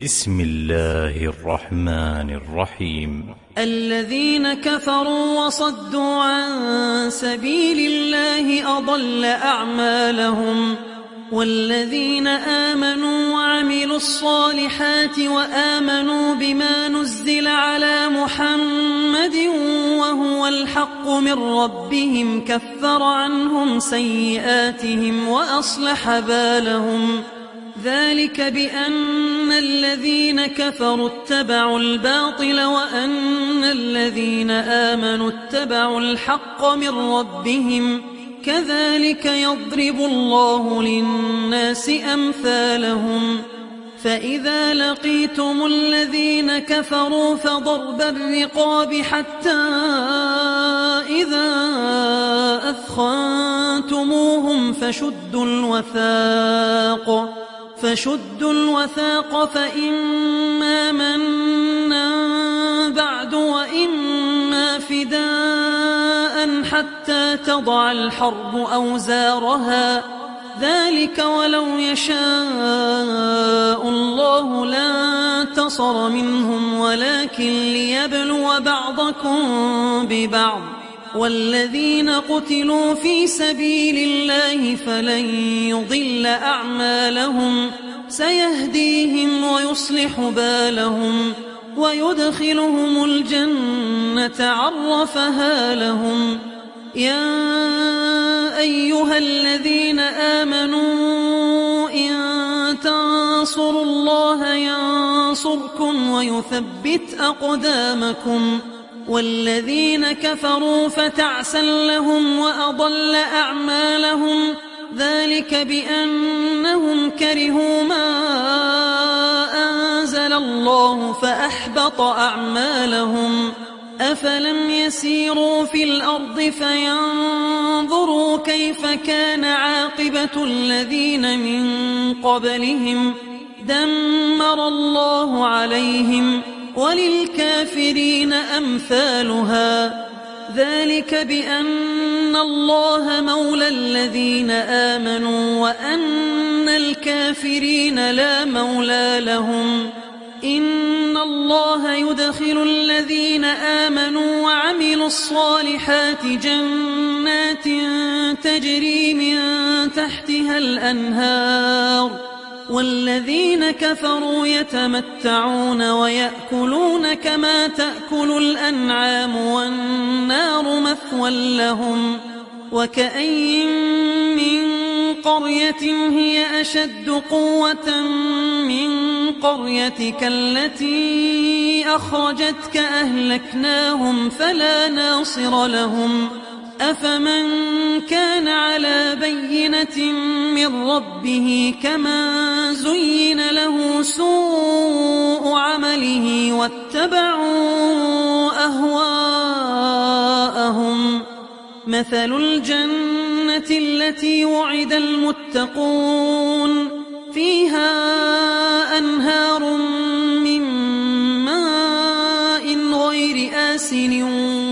بسم الله الرحمن الرحيم. الذين كفروا وصدوا عن سبيل الله أضل أعمالهم، والذين آمنوا وعملوا الصالحات وآمنوا بما نزل على محمد وهو الحق من ربهم كفر عنهم سيئاتهم وأصلح بالهم. ذلك بأن الذين كفروا اتبعوا الباطل وأن الذين آمنوا اتبعوا الحق من ربهم، كذلك يضرب الله للناس أمثالهم. فإذا لقيتم الذين كفروا فضرب الرقاب حتى إذا أثخنتموهم فشدوا الوثاق فإما منا بعد وإما فداء حتى تضع الحرب أوزارها، ذلك ولو يشاء الله لانتصر منهم ولكن ليبلو بعضكم ببعض. والذين قتلوا في سبيل الله فلن يضل أعمالهم، سيهديهم ويصلح بالهم ويدخلهم الجنة عرفها لهم. يا أيها الذين آمنوا إن تنصروا الله ينصركم ويثبت أقدامكم. والذين كفروا فتعسا لهم وأضل أعمالهم، ذلك بأنهم كرهوا ما أنزل الله فأحبط أعمالهم. أفلم يسيروا في الأرض فينظروا كيف كان عاقبة الذين من قبلهم، دمر الله عليهم وللكافرين أمثالها. ذلك بأن الله مولى الذين آمنوا وأن الكافرين لا مولى لهم. إن الله يدخل الذين آمنوا وعملوا الصالحات جنات تجري من تحتها الأنهار، والذين كفروا يتمتعون ويأكلون كما تأكل الأنعام والنار مثوى لهم. وكأين من قرية هي أشد قوة من قريتك التي أخرجتك أهلكناهم فلا ناصر لهم. أفمن كان على بينة من ربه كمن زين له سوء عمله واتبعوا أهواءهم. مثل الجنة التي وعد المتقون فيها أنهار من ماء غير آسن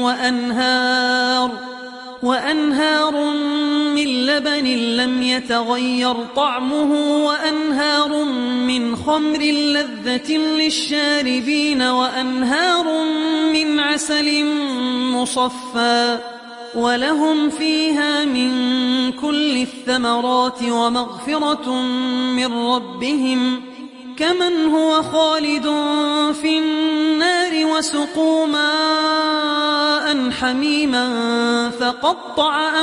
وأنهار من لبن لم يتغير طعمه وأنهار من خمر لذة للشاربين وأنهار من عسل مصفى، ولهم فيها من كل الثمرات ومغفرة من ربهم، كمن هو خالد في النار وسقوا ماء حميما فقطع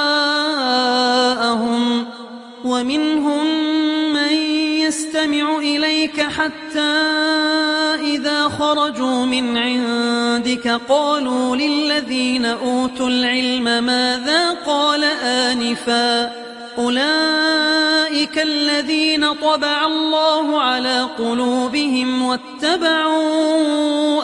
أمعاءهم. ومنهم من يستمع إليك حتى إذا خرجوا من عندك قالوا للذين أوتوا العلم ماذا قال آنفا، أولئك الذين طبع الله على قلوبهم واتبعوا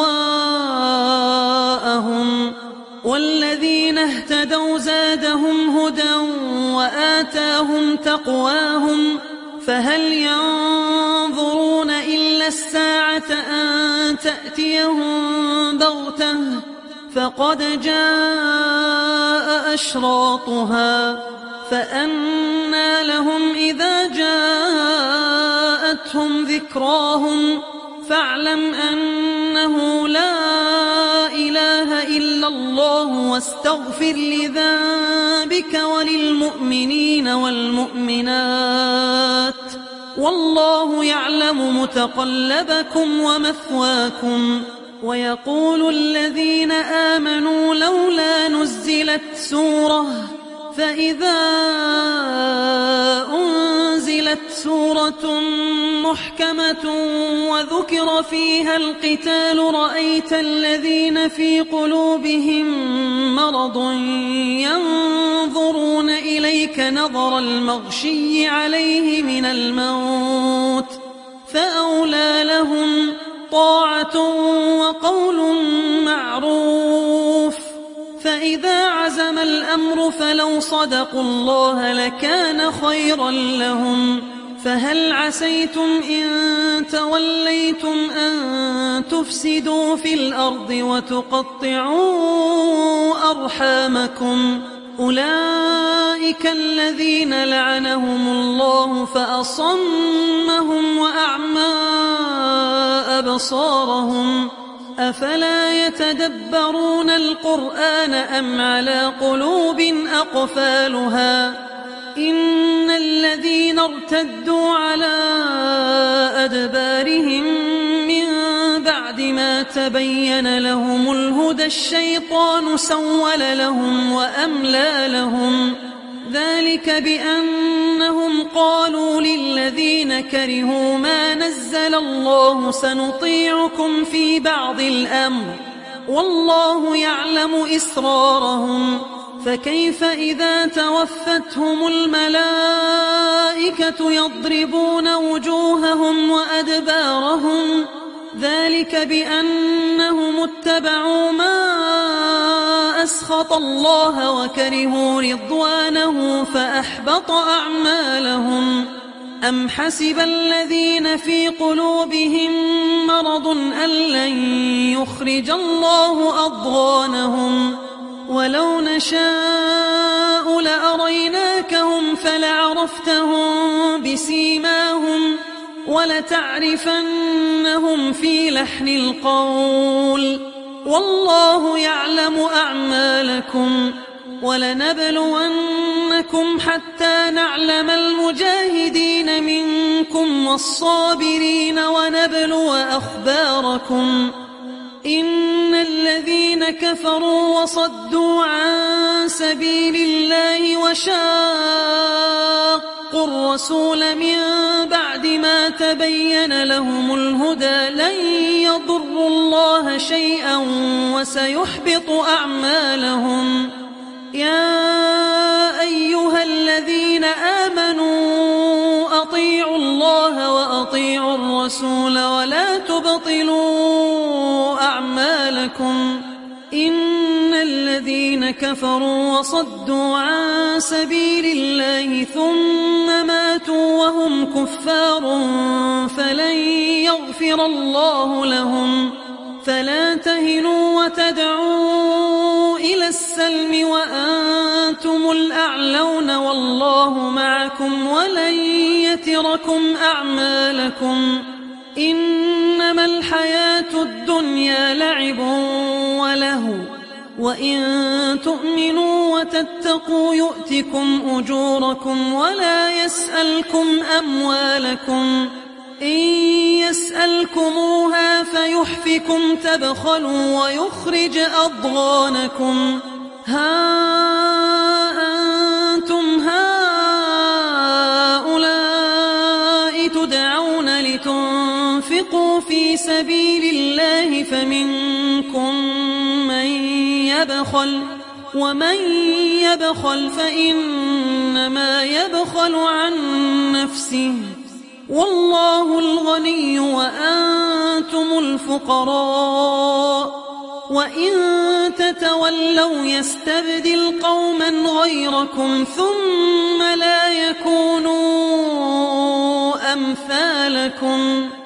أهواءهم. والذين اهتدوا زادهم هدى وآتاهم تقواهم، فهل ينظرون إلا الساعة أن تأتيهم بغتة، فقد جاء أشراطها، فأنى لهم إذا جاءتهم جاءتهم ذكراهم فاعلم أنه لا إله إلا الله واستغفر لذنبك وللمؤمنين والمؤمنات والله يعلم متقلبكم ومثواكم. ويقول الذين آمنوا لولا نزلت سورة فإذا أنزلت سورة محكمة وذكر فيها القتال رأيت الذين في قلوبهم مرض ينظرون إليك نظر المغشي عليه من الموت فأولى لهم طاعة وقول معروف. فإذا عزم الأمر فلو صدقوا الله لكان خيرا لهم. فهل عسيتم إن توليتم أن تفسدوا في الأرض وتقطعوا أرحامكم؟ أولئك الذين لعنهم الله فأصمهم وأعمى أبصارهم. أفلا يتدبرون القرآن أم على قلوب أقفالها؟ إن الذين ارتدوا على أدبارهم من بعد ما تبين لهم الهدى الشيطان سول لهم وأملى لهم. ذلك بأنهم قالوا للذين كرهوا ما نزل الله سنطيعكم في بعض الأمر والله يعلم إسرارهم. فكيف إذا توفتهم الملائكة يضربون وجوههم وأدبارهم؟ ذلك بأنهم اتبعوا ما أسخط الله وكرهوا رضوانه فأحبط أعمالهم. أم حسب الذين في قلوبهم مرض أن لن يخرج الله أضغانهم؟ ولو نشاء لأريناكهم فلعرفتهم بسيماهم ولتعرفنهم في لحن القول والله يعلم أعمالكم. ولنبلونكم حتى نعلم المجاهدين منكم والصابرين ونبلو أخباركم. إن الذين كفروا وصدوا عن سبيل الله وشاقوا الرسول من بعد ما تبين لهم الهدى لن يضروا الله شيئا وسيحبط أعمالهم. يا أيها الذين آمنوا أطيعوا الله وأطيعوا الرسول ولا تبطلوا أعمالكم. إن الذين كفروا وصدوا عن سبيل الله ثم ماتوا وهم كفار فلن يغفر الله لهم. فلا تهنوا وتدعوا إلى السلم وأنتم الأعلون والله معكم ولن يتركم أعمالكم. إنما الحياة الدنيا لعب ولهو وإن تؤمنوا وتتقوا يؤتكم أجوركم ولا يسألكم أموالكم. إن يسألكموها فيحفكم تبخلوا ويخرج أضغانكم. ها أنتم هؤلاء تدعون لتنفقوا في سبيل الله فمنكم من يبخل ومن يبخل فإنما يبخل عن نفسه والله الغني وأنتم الفقراء. وإن تتولوا يستبدل قوما غيركم ثم لا يكونوا أمثالكم.